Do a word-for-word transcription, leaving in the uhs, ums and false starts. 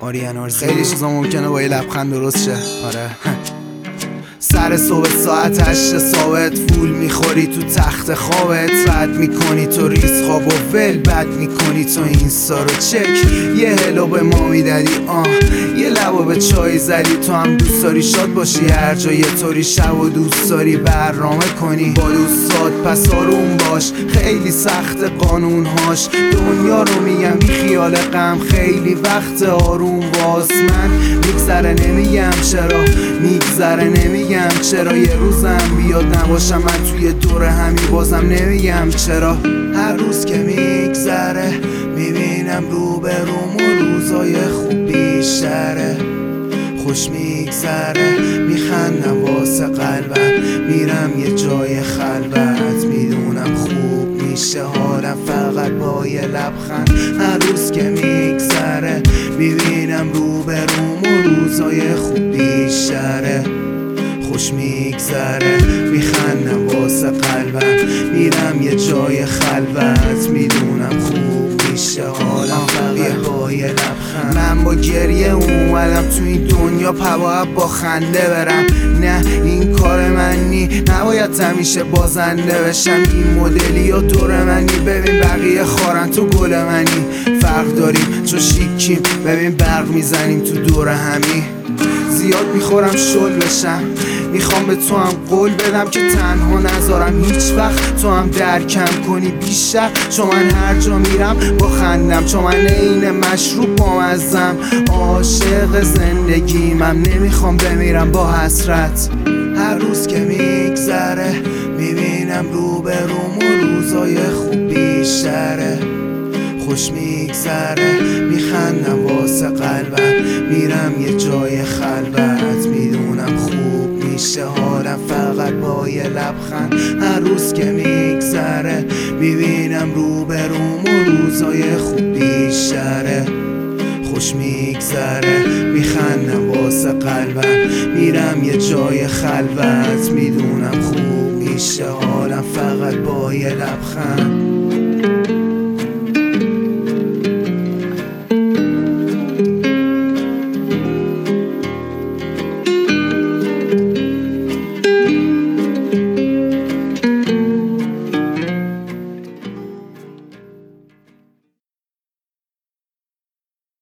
خیلی چیزا ممکنه با یه لبخند درست شه. آره سر صبح ساعت هشت ثابت فول میخوری تو تخت خوابت، رد میکنی تو ریز خواب و ول بد میکنی تو اینستا رو چک، یه هلو به ما میدادی آه یه لبا به چای زدی، تو هم دوست داری شاد باشی هر جا یه طوری شب و دوست داری برنامه کنی با دوستات، پس آروم باش خیلی سخت قانونهاش، دنیا رو میگم بی خیال غم خیلی وقت آروم باز، من میگذره نمیگم چرا میگذره نمیگم چرا، یه روزم بیاد نباشم من توی دور همی بازم نمیگم چرا، هر روز که میگذره میبینم رو به روم و روزای خوب بیشتره، خوش میگذره میخندم واسه قلبم، میرم یه جای خلوت میدونم خوب میشه حالم فقط با یه لبخند، هر روز که میگذره میبینم رو به روم و روزای خوب بیشتره، خوش میگذره میخندم واسه قلبم، میرم یه جای خلوت میدونم خوب میشه حالم فقط با یه لبخند، من با گریه اومدم تو این دنیا باید با خنده برم، نه این کار من نی نباید همیشه بازنده بشم، این مدلی یا دور منی ببین بقیه خارن تو گل منی، فرق داریم چو شیکیم ببین برق میزنیم تو دور همی، زیاد میخورم شل بشم میخوام به تو هم قول بدم که تنها نذارم هیچ وقت، تو هم درکم کنی بیشتر، چون من هر جا میرم با خندم، چون من عین مشروب بامزم، عاشق زندگیمم نمیخوام بمیرم با حسرت، هر روز که میگذره میبینم رو به روم و روزای خوب بیشتره، خوش میگذره میخندم واسه قلبم، میرم یه جای خلوت میدونم خوب میشه حالم فقط با یه لبخند، هر روز که میگذره میبینم رو به روم و روزای خوب بیشتره، خوش میگذره میخندم واسه قلبم، میرم یه جای خلوت میدونم خوب میشه حالم فقط با یه لبخند.